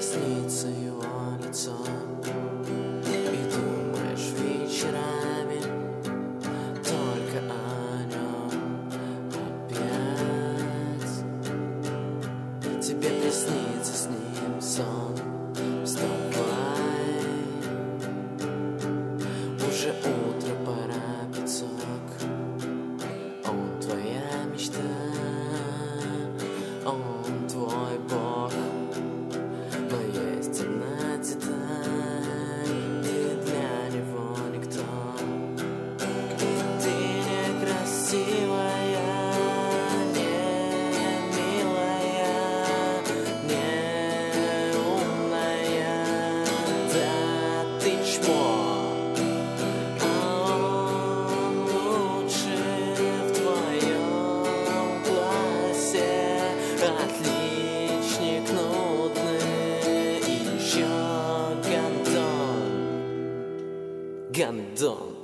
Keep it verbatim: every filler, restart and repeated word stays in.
снится его лицо, и думаешь вечерами только о нем опять. Тебе приснится с ним сон, вставай, уже утро, пора пяток. Он твоя мечта, он твой бог. Но есть одна деталь, ты для него никто. Ты некрасивая, не милая, не умная, да ты чмо. А он лучше в твоем классе, отличник нудный и еще гандон, гандон.